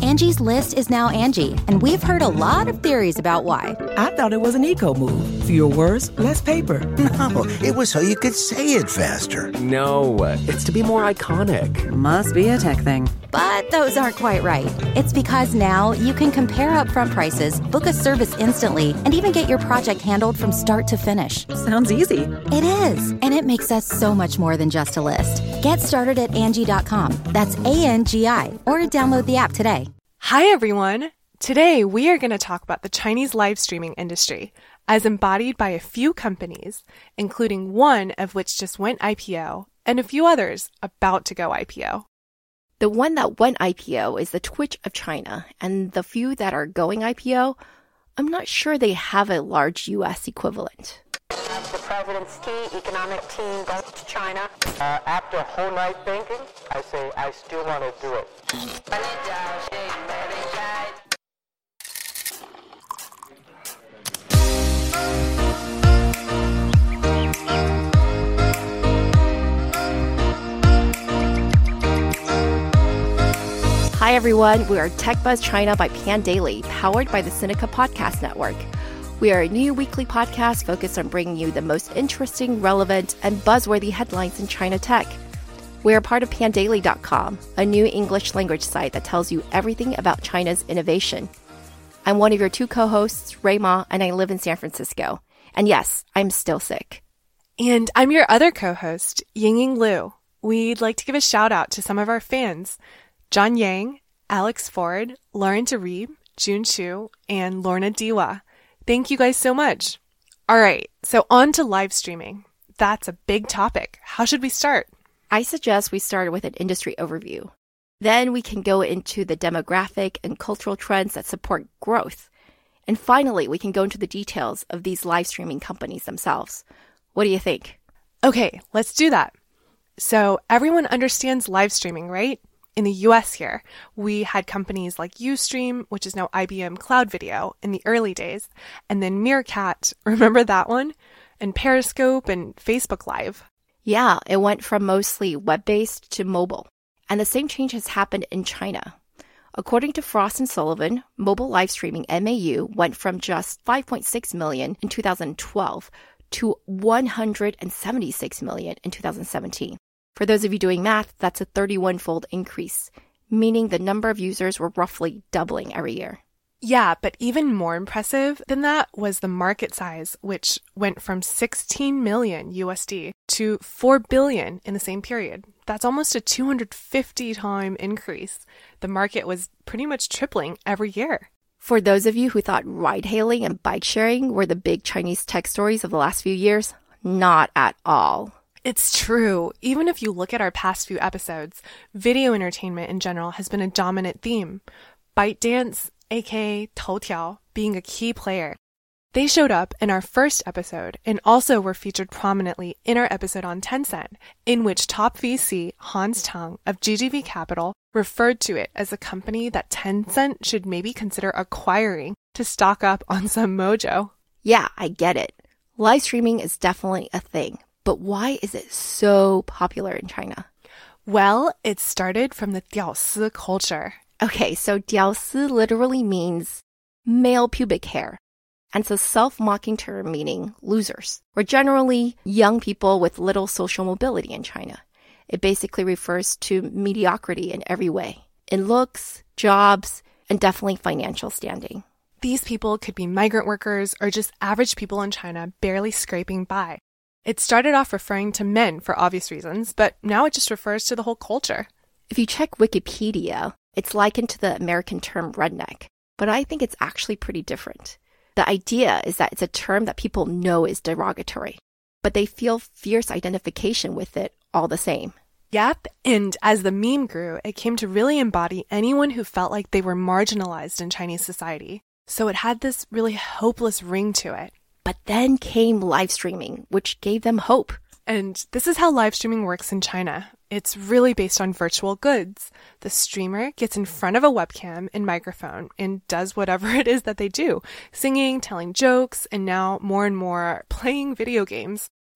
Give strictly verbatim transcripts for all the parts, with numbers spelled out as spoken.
Angie's List is now Angie, and we've heard a lot of theories about why. I thought it was an eco move. Fewer words, less paper. No, it was so you could say it faster. No, it's to be more iconic. Must be a tech thing. But those aren't quite right. It's because now you can compare upfront prices, book a service instantly, and even get your project handled from start to finish. Sounds easy. It is, and it makes us so much more than just a list. Get started at Angie dot com. That's A N G I, or download the app today. Hi, everyone. Today, we are going to talk about the Chinese live streaming industry as embodied by a few companies, including one of which just went I P O and a few others about to go I P O. The one that went I P O is the Twitch of China, and the few that are going I P O, I'm not sure they have a large U S equivalent. The president's key economic team goes to China. Uh, after a whole night thinking, I say I still want to do it. Hi everyone, we are Tech Buzz China by Pandaily, powered by the Sinica Podcast Network. We are a new weekly podcast focused on bringing you the most interesting, relevant, and buzzworthy headlines in China tech. We are part of pandaily dot com, a new English language site that tells you everything about China's innovation. I'm one of your two co-hosts, Ray Ma, and I live in San Francisco. And yes, I'm still sick. And I'm your other co-host, Yingying Liu. We'd like to give a shout out to some of our fans, John Yang, Alex Ford, Lauren DeReeb, June Chu, and Lorna Diwa. Thank you guys so much. All right, so on to live streaming. That's a big topic. How should we start? I suggest we start with an industry overview. Then we can go into the demographic and cultural trends that support growth. And finally, we can go into the details of these live streaming companies themselves. What do you think? Okay, let's do that. So everyone understands live streaming, right? In the U S here, we had companies like Ustream, which is now I B M Cloud Video in the early days, and then Meerkat, remember that one? And Periscope and Facebook Live. Yeah, it went from mostly web-based to mobile. And the same change has happened in China. According to Frost and Sullivan, mobile live streaming M A U went from just five point six million in two thousand twelve to one hundred seventy-six million in two thousand seventeen. For those of you doing math, that's a thirty-one-fold increase, meaning the number of users were roughly doubling every year. Yeah, but even more impressive than that was the market size, which went from sixteen million U S D to four billion in the same period. That's almost a two hundred fifty time increase. The market was pretty much tripling every year. For those of you who thought ride-hailing and bike-sharing were the big Chinese tech stories of the last few years, not at all. It's true. Even if you look at our past few episodes, video entertainment in general has been a dominant theme. ByteDance, aka Toutiao, being a key player. They showed up in our first episode and also were featured prominently in our episode on Tencent, in which top V C Hans Tang of G G V Capital referred to it as a company that Tencent should maybe consider acquiring to stock up on some mojo. Yeah, I get it. Live streaming is definitely a thing. But why is it so popular in China? Well, it started from the Diaosi culture. Okay, so Diaosi literally means male pubic hair. And it's a self-mocking term meaning losers, or generally young people with little social mobility in China. It basically refers to mediocrity in every way, in looks, jobs, and definitely financial standing. These people could be migrant workers or just average people in China barely scraping by. It started off referring to men for obvious reasons, but now it just refers to the whole culture. If you check Wikipedia, it's likened to the American term redneck, but I think it's actually pretty different. The idea is that it's a term that people know is derogatory, but they feel fierce identification with it all the same. Yep, and as the meme grew, it came to really embody anyone who felt like they were marginalized in Chinese society. So it had this really hopeless ring to it. But then came live streaming, which gave them hope. And this is how live streaming works in China. It's really based on virtual goods. The streamer gets in front of a webcam and microphone and does whatever it is that they do, singing, telling jokes, and now more and more playing video games.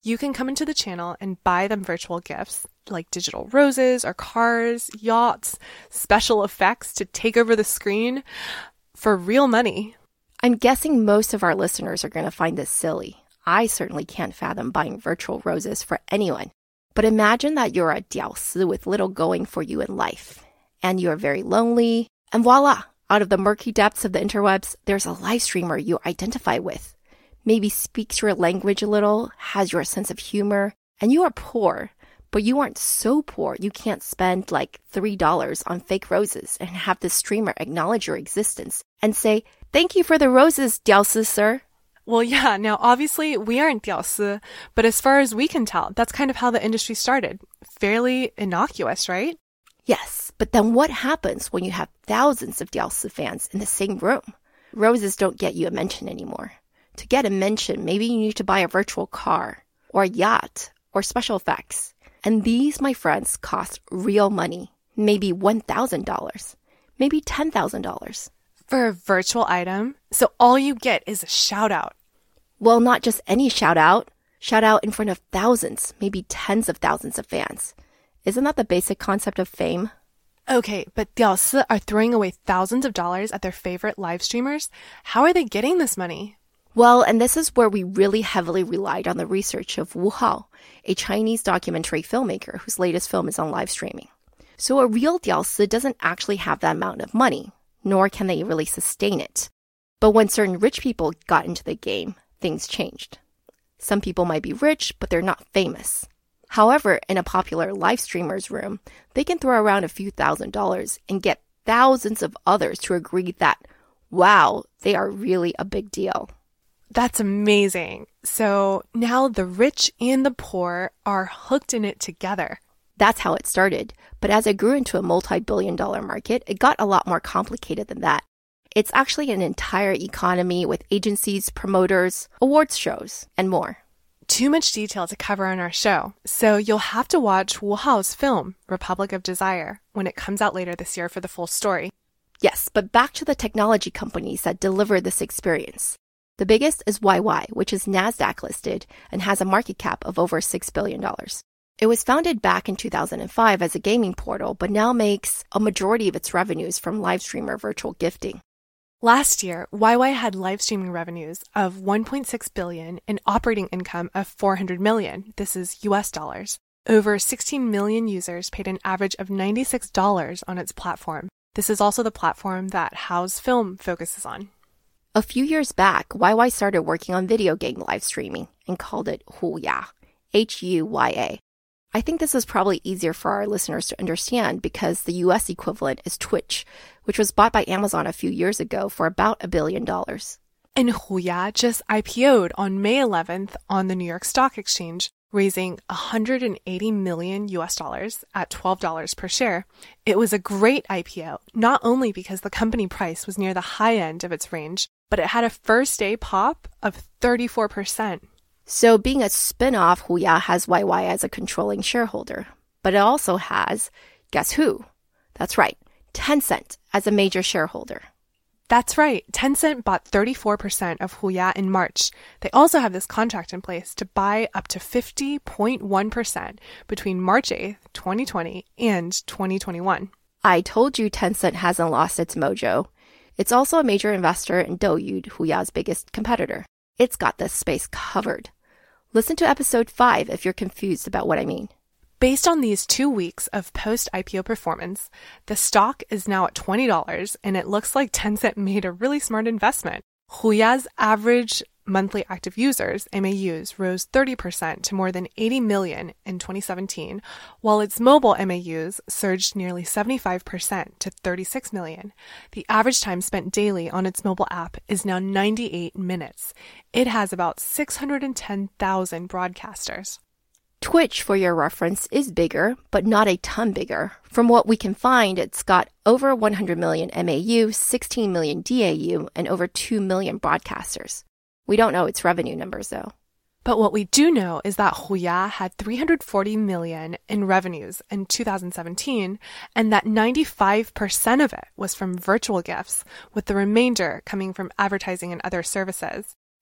You can come into the channel and buy them virtual gifts like digital roses or cars, yachts, special effects to take over the screen for real money. I'm guessing most of our listeners are going to find this silly. I certainly can't fathom buying virtual roses for anyone. But imagine that you're a 屌丝 with little going for you in life, and you're very lonely, and voila, out of the murky depths of the interwebs, there's a live streamer you identify with. Maybe speaks your language a little, has your sense of humor, and you are poor, but you aren't so poor you can't spend like three dollars on fake roses and have the streamer acknowledge your existence and say, "Thank you for the roses, 屌丝 sir." Well, yeah, now obviously we aren't 屌丝, but as far as we can tell, that's kind of how the industry started. Fairly innocuous, right? Yes, but then what happens when you have thousands of 屌丝 fans in the same room? Roses don't get you a mention anymore. To get a mention, maybe you need to buy a virtual car, or a yacht, or special effects. And these, my friends, cost real money. Maybe one thousand dollars, maybe ten thousand dollars. For a virtual item? So all you get is a shout out. Well, not just any shout out. Shout out in front of thousands, maybe tens of thousands of fans. Isn't that the basic concept of fame? Okay, but 屌丝 are throwing away thousands of dollars at their favorite live streamers? How are they getting this money? Well, and this is where we really heavily relied on the research of Wu Hao, a Chinese documentary filmmaker whose latest film is on live streaming. So a real 屌丝 doesn't actually have that amount of money, nor can they really sustain it. But when certain rich people got into the game, things changed. Some people might be rich, but they're not famous. However, in a popular live streamer's room, they can throw around a few thousand dollars and get thousands of others to agree that, wow, they are really a big deal. That's amazing. So now the rich and the poor are hooked in it together. That's how it started. But as it grew into a multi-billion dollar market, it got a lot more complicated than that. It's actually an entire economy with agencies, promoters, awards shows, and more. Too much detail to cover on our show, so you'll have to watch Wu Hao's film, Republic of Desire, when it comes out later this year for the full story. Yes, but back to the technology companies that deliver this experience. The biggest is Y Y, which is NASDAQ listed and has a market cap of over six billion dollars. It was founded back in two thousand five as a gaming portal, but now makes a majority of its revenues from live streamer virtual gifting. Last year, Y Y had live streaming revenues of one point six billion dollars and operating income of four hundred million dollars. This is U S dollars. Over sixteen million users paid an average of ninety-six dollars on its platform. This is also the platform that Hao's film focuses on. A few years back, Y Y started working on video game live streaming and called it Huya, H U Y A. I think this is probably easier for our listeners to understand because the U S equivalent is Twitch, which was bought by Amazon a few years ago for about a billion dollars. And Huya just I P O'd on May eleventh on the New York Stock Exchange, raising one hundred eighty million U S dollars at twelve dollars per share. It was a great I P O, not only because the company price was near the high end of its range, but it had a first day pop of thirty-four percent. So being a spin-off, Huya has Y Y as a controlling shareholder. But it also has, guess who? That's right, Tencent as a major shareholder. That's right. Tencent bought thirty-four percent of Huya in March. They also have this contract in place to buy up to fifty point one percent between March eighth, twenty twenty and twenty twenty-one. I told you Tencent hasn't lost its mojo. It's also a major investor in Douyu, Huya's biggest competitor. It's got this space covered. Listen to episode five if you're confused about what I mean. Based on these two weeks of post-I P O performance, the stock is now at twenty dollars, and it looks like Tencent made a really smart investment. Huya's average monthly active users, M A Us, rose thirty percent to more than eighty million in twenty seventeen, while its mobile M A Us surged nearly seventy-five percent to thirty-six million. The average time spent daily on its mobile app is now ninety-eight minutes. It has about six hundred ten thousand broadcasters. Twitch, for your reference, is bigger, but not a ton bigger. From what we can find, it's got over one hundred million M A U, sixteen million D A U, and over two million broadcasters. We don't know its revenue numbers, though. But what we do know is that Huya had three hundred forty million in revenues in two thousand seventeen, and that ninety-five percent of it was from virtual gifts, with the remainder coming from advertising and other services.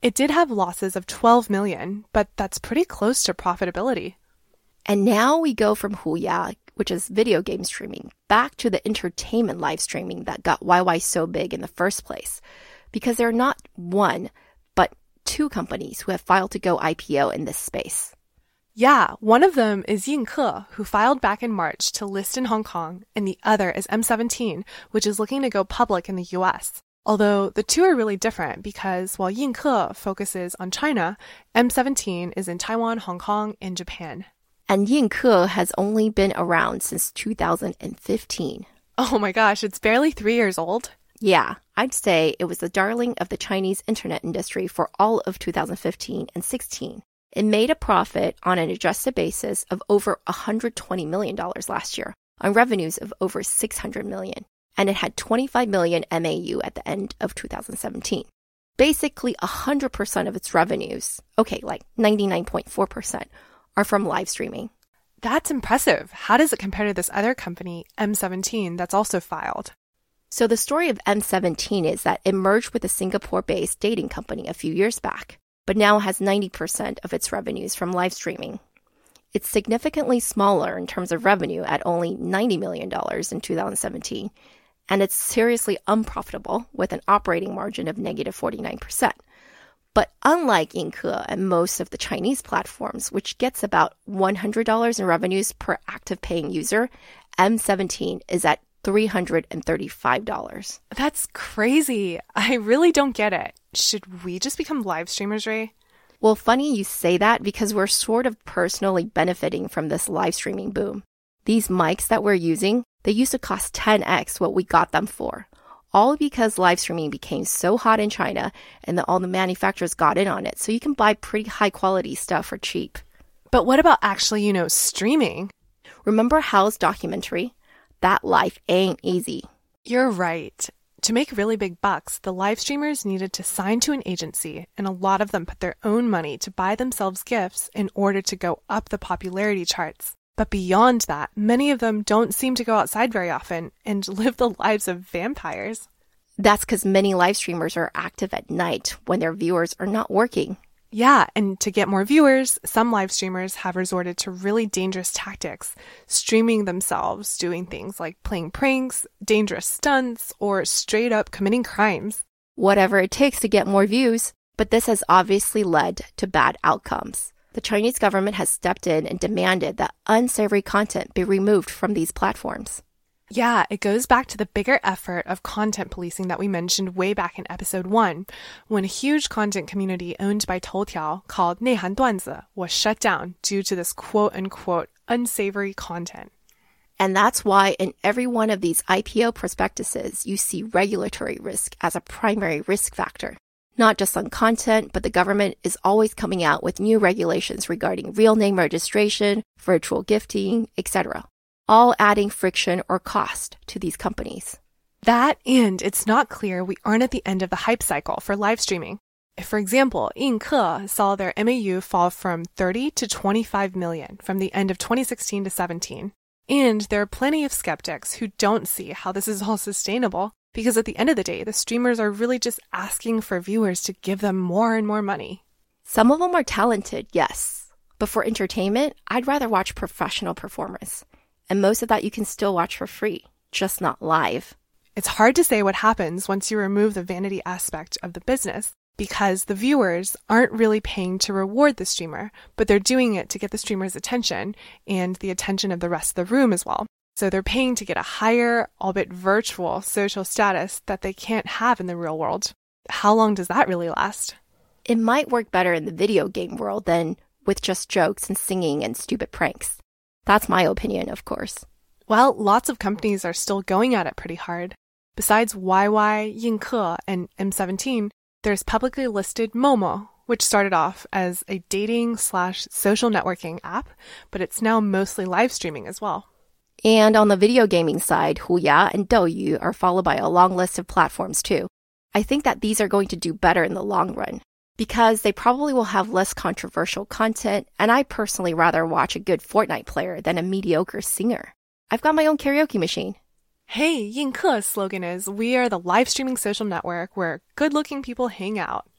It did have losses of twelve million, but that's pretty close to profitability. And now we go from Huya, which is video game streaming, back to the entertainment live streaming that got Y Y so big in the first place. Because there are not one, but two companies who have filed to go I P O in this space. Yeah, one of them is Yinke, who filed back in March to list in Hong Kong, and the other is M seventeen, which is looking to go public in the U S. Although the two are really different because while Yinke focuses on China, M seventeen is in Taiwan, Hong Kong, and Japan. And Yinke has only been around since two thousand fifteen. Oh my gosh, it's barely three years old. Yeah, I'd say it was the darling of the Chinese internet industry for all of two thousand fifteen and sixteen. It made a profit on an adjusted basis of over one hundred twenty million dollars last year on revenues of over six hundred million dollars. And it had twenty-five million M A U at the end of two thousand seventeen. Basically, one hundred percent of its revenues, okay, like ninety-nine point four percent, are from live streaming. That's impressive. How does it compare to this other company, M seventeen, that's also filed? So the story of M seventeen is that it merged with a Singapore-based dating company a few years back, but now has ninety percent of its revenues from live streaming. It's significantly smaller in terms of revenue at only ninety million dollars in two thousand seventeen, and it's seriously unprofitable with an operating margin of negative forty-nine percent. But unlike Yinke and most of the Chinese platforms, which gets about one hundred dollars in revenues per active paying user, M seventeen is at three hundred thirty-five dollars. That's crazy. I really don't get it. Should we just become live streamers, Ray? Well, funny you say that because we're sort of personally benefiting from this live streaming boom. These mics that we're using, they used to cost ten x what we got them for. All because live streaming became so hot in China and that all the manufacturers got in on it, so you can buy pretty high quality stuff for cheap. But what about actually, you know, streaming? Remember Hal's documentary? That life ain't easy. You're right. To make really big bucks, the live streamers needed to sign to an agency, and a lot of them put their own money to buy themselves gifts in order to go up the popularity charts. But beyond that, many of them don't seem to go outside very often and live the lives of vampires. That's because many live streamers are active at night when their viewers are not working. Yeah, and to get more viewers, some live streamers have resorted to really dangerous tactics, streaming themselves doing things like playing pranks, dangerous stunts, or straight up committing crimes. Whatever it takes to get more views, but this has obviously led to bad outcomes. The Chinese government has stepped in and demanded that unsavory content be removed from these platforms. Yeah, it goes back to the bigger effort of content policing that we mentioned way back in episode one, when a huge content community owned by Toutiao called 内涵段子 was shut down due to this quote-unquote unsavory content. And that's why in every one of these I P O prospectuses, you see regulatory risk as a primary risk factor. Not just on content, but the government is always coming out with new regulations regarding real name registration, virtual gifting, et cetera, all adding friction or cost to these companies. That, and it's not clear we aren't at the end of the hype cycle for live streaming. If, for example, Yinke saw their M A U fall from thirty to twenty-five million from the end of twenty sixteen to seventeen. And there are plenty of skeptics who don't see how this is all sustainable, because at the end of the day, the streamers are really just asking for viewers to give them more and more money. Some of them are talented, yes. But for entertainment, I'd rather watch professional performers. And most of that you can still watch for free, just not live. It's hard to say what happens once you remove the vanity aspect of the business, because the viewers aren't really paying to reward the streamer, but they're doing it to get the streamer's attention and the attention of the rest of the room as well. So they're paying to get a higher, albeit virtual, social status that they can't have in the real world. How long does that really last? It might work better in the video game world than with just jokes and singing and stupid pranks. That's my opinion, of course. Well, lots of companies are still going at it pretty hard. Besides Y Y, Yinke, and M seventeen, there's publicly listed Momo, which started off as a dating slash social networking app, but it's now mostly live streaming as well. And on the video gaming side, Huya and Douyu are followed by a long list of platforms too. I think that these are going to do better in the long run because they probably will have less controversial content, and I personally rather watch a good Fortnite player than a mediocre singer. I've got my own karaoke machine. Hey, Yinke's slogan is, "We are the live streaming social network where good-looking people hang out."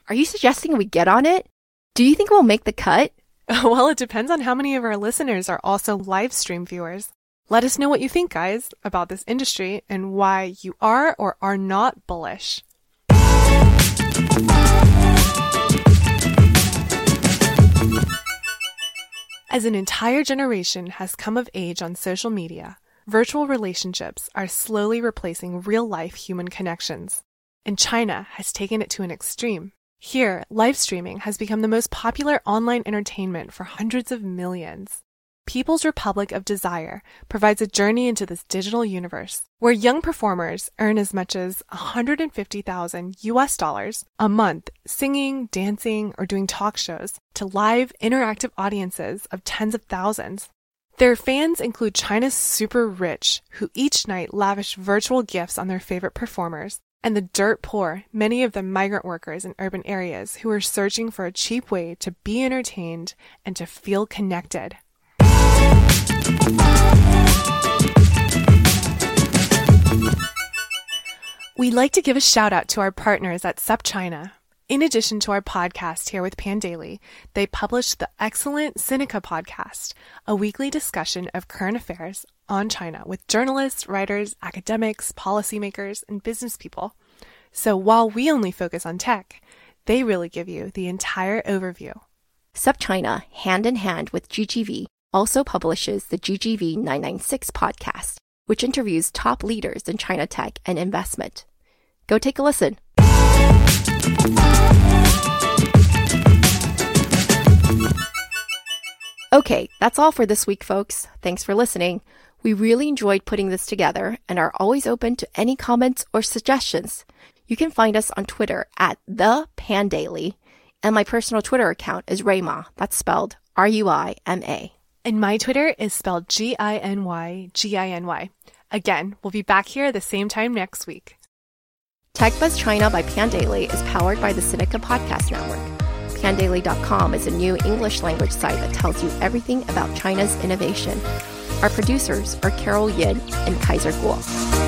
Are you suggesting we get on it? Do you think we'll make the cut? Well, it depends on how many of our listeners are also live stream viewers. Let us know what you think, guys, about this industry and why you are or are not bullish. As an entire generation has come of age on social media, virtual relationships are slowly replacing real-life human connections. And China has taken it to an extreme. Here, live streaming has become the most popular online entertainment for hundreds of millions. People's Republic of Desire provides a journey into this digital universe, where young performers earn as much as one hundred fifty thousand U S dollars a month singing, dancing, or doing talk shows to live interactive audiences of tens of thousands. Their fans include China's super rich, who each night lavish virtual gifts on their favorite performers, and the dirt poor, many of them migrant workers in urban areas who are searching for a cheap way to be entertained and to feel connected. We'd like to give a shout out to our partners at SupChina. In addition to our podcast here with Pandaily, they publish the excellent Sinica podcast, a weekly discussion of current affairs on China with journalists, writers, academics, policymakers, and business people. So while we only focus on tech, they really give you the entire overview. SupChina, hand in hand with G G V, also publishes the G G V nine ninety-six podcast, which interviews top leaders in China tech and investment. Go take a listen. Okay, that's all for this week, folks. Thanks for listening. We really enjoyed putting this together and are always open to any comments or suggestions. You can find us on Twitter at the Pandaily, and my personal Twitter account is Ruima. That's spelled R U I M A. And my Twitter is spelled G I N Y G I N Y. Again, we'll be back here the same time next week. TechBuzz China by Pandaily is powered by the Sinica Podcast Network. Pandaily dot com is a new English language site that tells you everything about China's innovation. Our producers are Carol Yin and Kaiser Guo.